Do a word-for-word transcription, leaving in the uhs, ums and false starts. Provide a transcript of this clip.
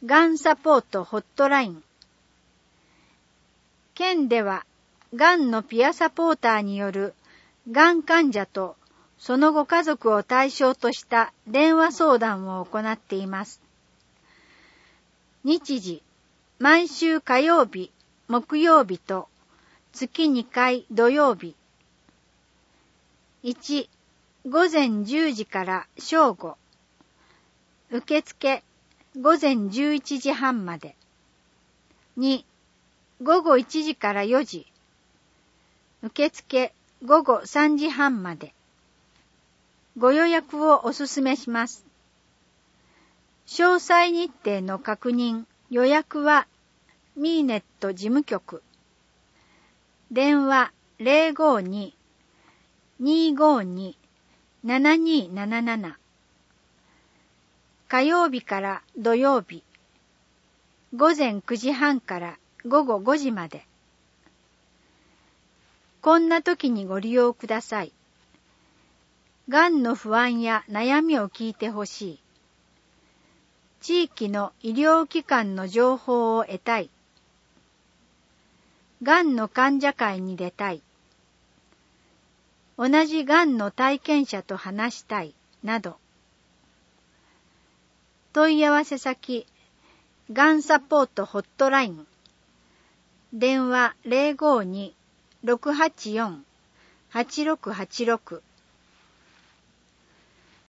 がんサポートホットライン。県では、がんのピアサポーターによるがん患者とそのご家族を対象とした電話相談を行っています。日時、毎週火曜日、木曜日と月にかい土曜日。いち、午前じゅうじから正午。受付、午前じゅういちじはんまで。に、午後いちじからよじ。受付、午後さんじはんまで。ご予約をお勧めします。詳細日程の確認、予約は、ミーネット事務局。電話 ゼロごに にーごに ななにーなななな。火曜日から土曜日。午前くじはんから午後ごじまで。こんな時にご利用ください。がんの不安や悩みを聞いてほしい。地域の医療機関の情報を得たい。がんの患者会に出たい。同じがんの体験者と話したい。など。問い合わせ先、がんサポートホットライン。電話 ゼロごに ろくはちよん はちろくはちろく